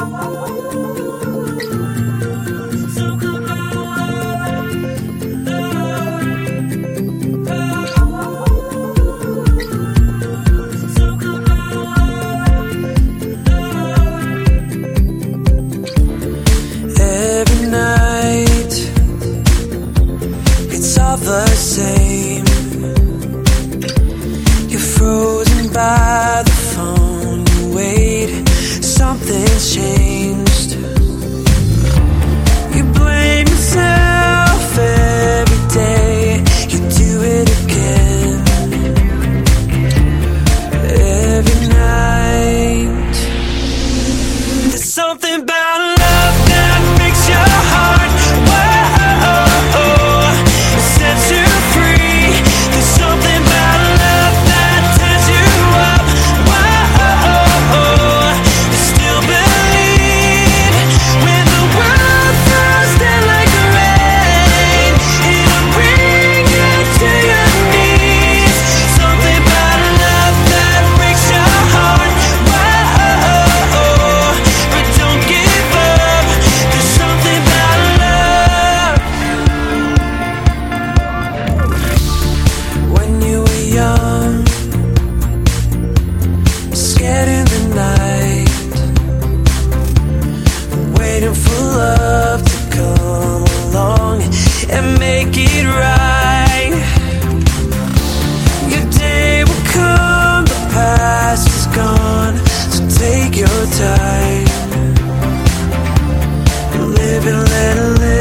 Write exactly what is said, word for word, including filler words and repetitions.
The same. You're frozen by the phone. You wait, something's changed. You blame yourself every day. You do it again every night. There's something about love that makes your heart whoa. Sets you free. There's something about love that tears you up. Whoa, you still believe when the world throws down like the rain. It'll bring you to your knees. Something about love that breaks your heart. Whoa, but don't give up. There's something about love. When you were young, scared in the night, waiting for love to come along and make it right. Your day will come, the past is gone, so take your time. Live and let it live.